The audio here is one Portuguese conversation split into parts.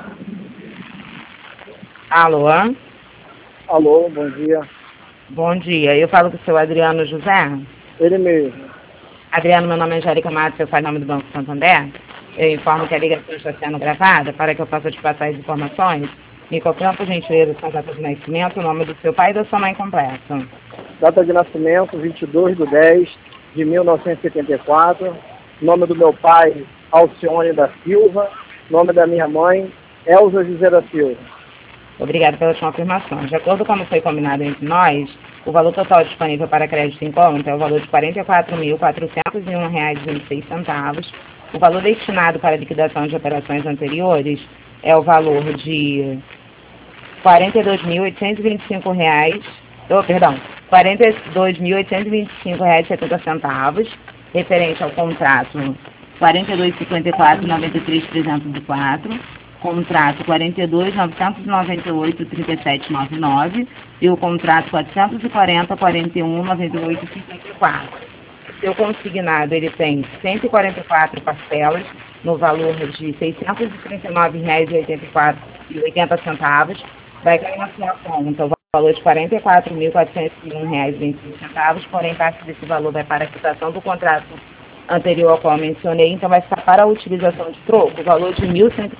Alô? Alô, bom dia. Bom dia. Eu falo com o seu Adriano José. Ele mesmo. Adriano, meu nome é Angélica Matos, eu falo em nome do Banco Santander. Eu informo que a ligação está sendo gravada para que eu possa te passar as informações. Me confirma, por gentileza, sua data de nascimento, o nome do seu pai e da sua mãe completo. Data de nascimento, 22/10/1974. Nome do meu pai, Alcione da Silva. Nome da minha mãe, Elza José da Silva. Obrigada pelas confirmações. De acordo com como foi combinado entre nós, o valor total disponível para crédito em conta é o valor de R$ 44.401,26. O valor destinado para liquidação de operações anteriores é o valor de R$ 42.825, perdão, R$ 42.825,70, referente ao contrato 42.54.93.304, contrato 42.998.37.99 e o contrato 440.41.98.54. Seu consignado, ele tem 144 parcelas no valor de R$ 639,84,80. Vai cair na sua conta o valor de R$ 44.401,25, porém parte desse valor vai para a quitação do contrato anterior ao qual eu mencionei, então vai ficar para a utilização de troco o valor de R$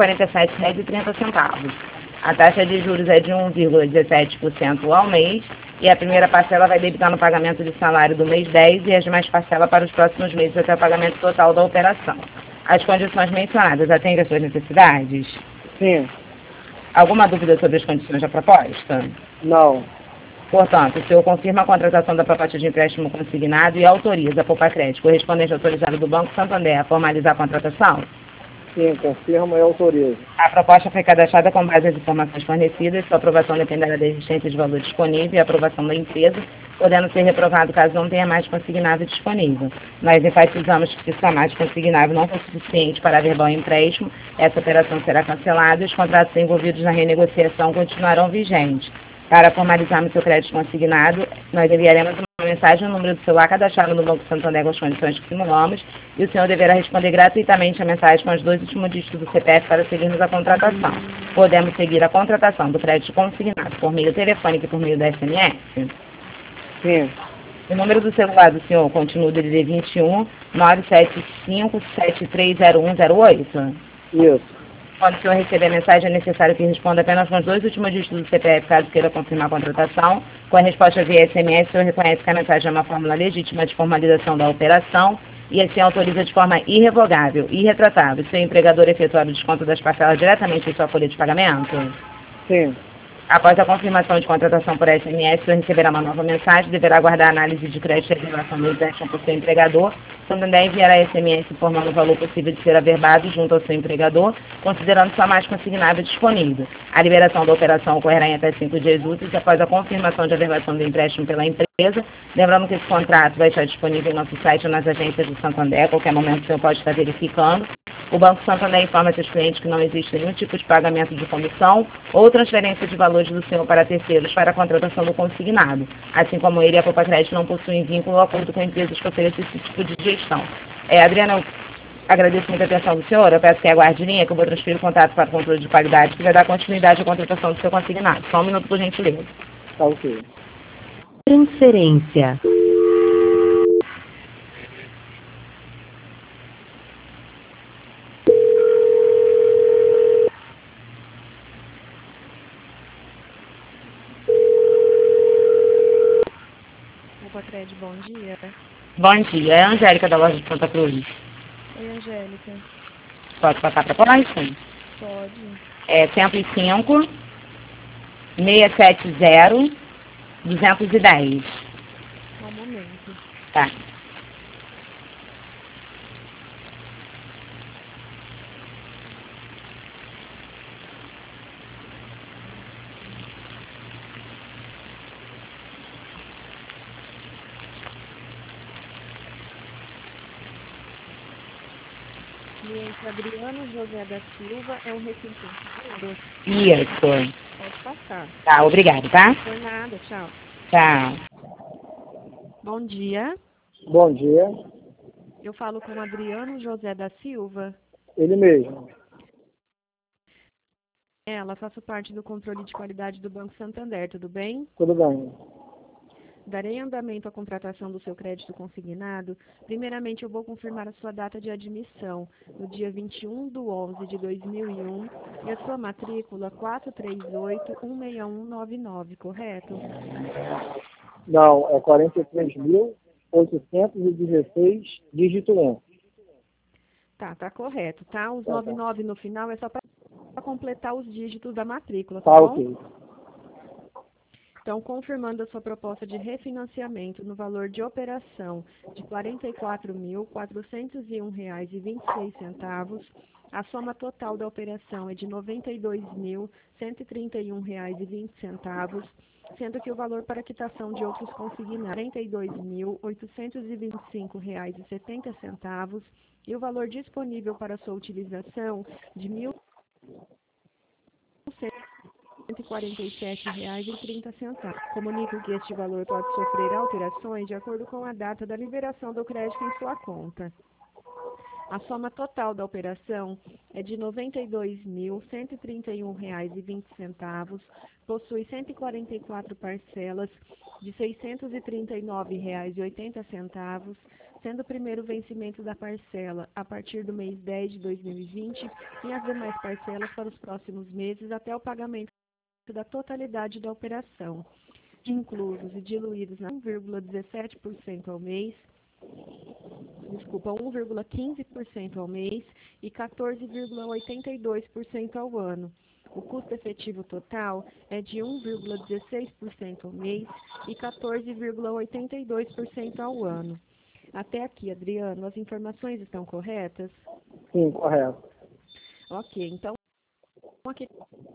1.147,30. A taxa de juros é de 1,17% ao mês e a primeira parcela vai debitar no pagamento de salário do mês 10 e as demais parcelas para os próximos meses até o pagamento total da operação. As condições mencionadas atendem às suas necessidades? Sim. Alguma dúvida sobre as condições da proposta? Não. Portanto, o senhor confirma a contratação da proposta de empréstimo consignado e autoriza a Poupa-Crédito, correspondente autorizado do Banco Santander, a formalizar a contratação? Sim, confirmo e autorizo. A proposta foi cadastrada com base nas informações fornecidas, sua aprovação dependerá da existência de valor disponível e aprovação da empresa, podendo ser reprovado caso não tenha mais consignável disponível. Nós enfatizamos que se a mais consignável não for suficiente para averbar o empréstimo, essa operação será cancelada e os contratos envolvidos na renegociação continuarão vigentes. Para formalizarmos seu crédito consignado, nós enviaremos uma mensagem no número do celular cadastrado no Banco Santander com as condições que simulamos e o senhor deverá responder gratuitamente a mensagem com os 2 últimos dígitos do CPF para seguirmos a contratação. Podemos seguir a contratação do crédito consignado por meio telefônico e por meio da SMS? Sim. O número do celular do senhor continua o DDD 21 975 730108? Isso. Quando o senhor receber a mensagem, é necessário que responda apenas com os 2 últimos dígitos do CPF, caso queira confirmar a contratação. Com a resposta via SMS, o senhor reconhece que a mensagem é uma fórmula legítima de formalização da operação e assim autoriza de forma irrevogável e irretratável seu empregador efetuar o desconto das parcelas diretamente em sua folha de pagamento? Sim. Após a confirmação de contratação por SMS, o senhor receberá uma nova mensagem, deverá aguardar a análise de crédito e revelação do empréstimo por seu empregador. Santander enviará SMS informando o valor possível de ser averbado junto ao seu empregador, considerando sua mais consignável disponível. A liberação da operação ocorrerá em até 5 dias úteis após a confirmação de averbação do empréstimo pela empresa. Lembrando que esse contrato vai estar disponível em nosso site ou nas agências do Santander, a qualquer momento o senhor pode estar verificando. O Banco Santander informa seus clientes que não existe nenhum tipo de pagamento de comissão ou transferência de valores do senhor para terceiros para a contratação do consignado. Assim como ele, a Poupa-Crédito não possui vínculo ou acordo com empresas que oferecem esse tipo de gestão. Adriana, eu agradeço muito a atenção do senhor. Eu peço que aguarde linha, que eu vou transferir o contato para o controle de qualidade, que vai dar continuidade à contratação do seu consignado. Só um minuto, por gentileza. Tá ok. Transferência. Poupa-Crédito, bom dia. Bom dia, é a Angélica da loja de Santa Cruz. Oi, Angélica. Pode passar a proposta? Pode. É 105 670 210. Só um momento. Tá. Cliente Adriano José da Silva é um requinte. Isso. Pode passar. Tá, obrigado, tá? Por nada, tchau. Tchau. Bom dia. Bom dia. Eu falo com Adriano José da Silva. Ele mesmo. Faço parte do controle de qualidade do Banco Santander, tudo bem? Tudo bem. Darei andamento à contratação do seu crédito consignado. Primeiramente, eu vou confirmar a sua data de admissão, no dia 21/11/2001, e a sua matrícula 438-16199, correto? Não, é 43.816, dígito 1. Tá correto, tá? Os Tá. 99 no final é só para completar os dígitos da matrícula, tá Tá, bom? ok. Então, confirmando a sua proposta de refinanciamento no valor de operação de R$ 44.401,26, a soma total da operação é de R$ 92.131,20, sendo que o valor para quitação de outros consignados é R$ 42.825,70 e o valor disponível para sua utilização de R$ 1.147,30. Comunico que este valor pode sofrer alterações de acordo com a data da liberação do crédito em sua conta. A soma total da operação é de R$ 92.131,20, possui 144 parcelas de R$ 639,80, sendo o primeiro vencimento da parcela a partir do mês 10 de 2020 e as demais parcelas para os próximos meses até o pagamento da totalidade da operação, inclusos e diluídos na 1,17% ao mês, 1,15% ao mês e 14,82% ao ano. O custo efetivo total é de 1,16% ao mês e 14,82% ao ano. Até aqui, Adriano, as informações estão corretas? Sim, correto. Ok, então aqui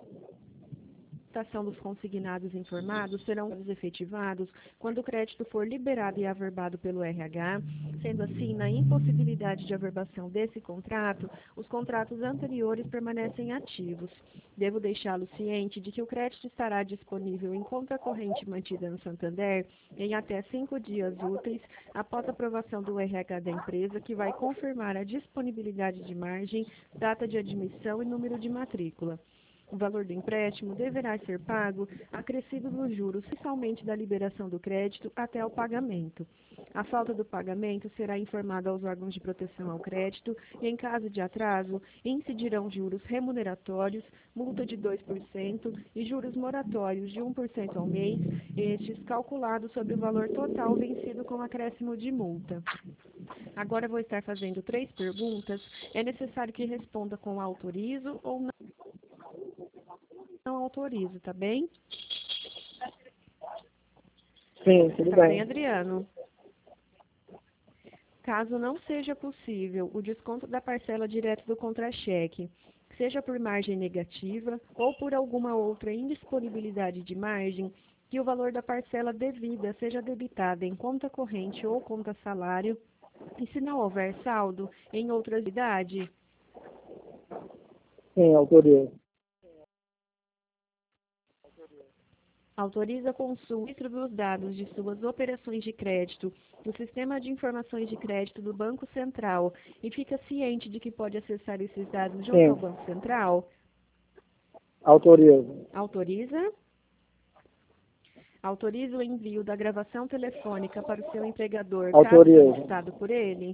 a quitação dos consignados informados serão efetivados quando o crédito for liberado e averbado pelo RH. Sendo assim, na impossibilidade de averbação desse contrato, os contratos anteriores permanecem ativos. Devo deixá-lo ciente de que o crédito estará disponível em conta corrente mantida no Santander em até 5 dias úteis após a aprovação do RH da empresa, que vai confirmar a disponibilidade de margem, data de admissão e número de matrícula. O valor do empréstimo deverá ser pago acrescido dos juros, principalmente da liberação do crédito, até o pagamento. A falta do pagamento será informada aos órgãos de proteção ao crédito e, em caso de atraso, incidirão juros remuneratórios, multa de 2% e juros moratórios de 1% ao mês, estes calculados sobre o valor total vencido com acréscimo de multa. Agora vou estar fazendo 3 perguntas. É necessário que responda com autorizo ou não autorizo, tá bem? Sim, tudo Tá bem, bem. Adriano? Caso não seja possível o desconto da parcela direto do contra-cheque, seja por margem negativa ou por alguma outra indisponibilidade de margem, que o valor da parcela devida seja debitada em conta corrente ou conta salário, e se não houver saldo, em outra atividade. Sim, autorizo. Autoriza a consulta dos dados de suas operações de crédito no Sistema de Informações de Crédito do Banco Central e fica ciente de que pode acessar esses dados junto Sim. ao Banco Central? Autorizo. Autoriza? Autoriza o envio da gravação telefônica para o seu empregador, caso Autorizo. solicitado por ele?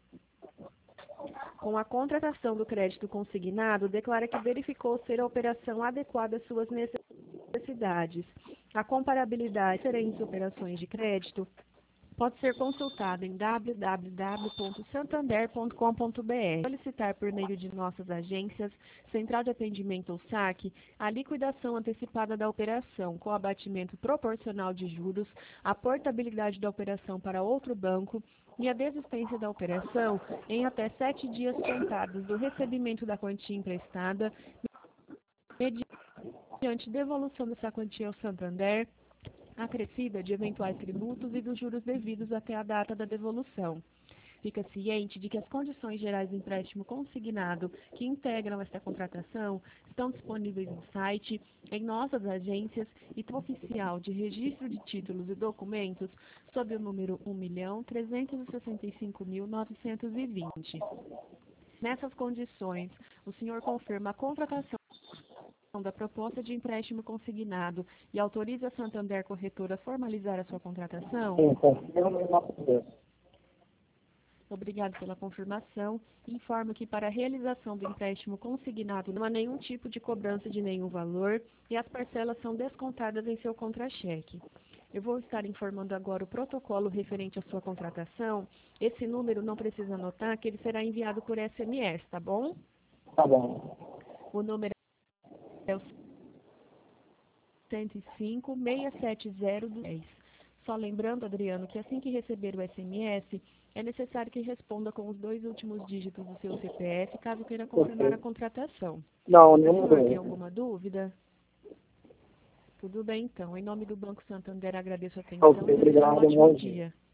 Com a contratação do crédito consignado, declara que verificou ser a operação adequada às suas necessidades. A comparabilidade de diferentes operações de crédito pode ser consultada em www.santander.com.br. Solicitar por meio de nossas agências, Central de Atendimento ou SAC, a liquidação antecipada da operação, com abatimento proporcional de juros, a portabilidade da operação para outro banco e a desistência da operação em até 7 dias contados do recebimento da quantia emprestada, mediante devolução dessa quantia ao Santander, acrescida de eventuais tributos e dos juros devidos até a data da devolução. Fica ciente de que as condições gerais do empréstimo consignado que integram esta contratação estão disponíveis no site, em nossas agências e oficial de registro de títulos e documentos sob o número 1.365.920. Nessas condições, o senhor confirma a contratação da proposta de empréstimo consignado e autoriza a Santander Corretora a formalizar a sua contratação? Sim, confirmo e não aconteço. Obrigado pela confirmação. Informo que para a realização do empréstimo consignado não há nenhum tipo de cobrança de nenhum valor e as parcelas são descontadas em seu contra-cheque. Eu vou estar informando agora o protocolo referente à sua contratação. Esse número não precisa anotar, que ele será enviado por SMS, tá bom? Tá bom. O número é o 105-670-10. Só lembrando, Adriano, que assim que receber o SMS, é necessário que responda com os 2 últimos dígitos do seu CPF, caso queira confirmar a contratação. Não, O nenhuma senhor tem dúvida. alguma dúvida? Tudo bem, então. Em nome do Banco Santander, agradeço a atenção Ok, e desejo um obrigado, ótimo bom dia. dia.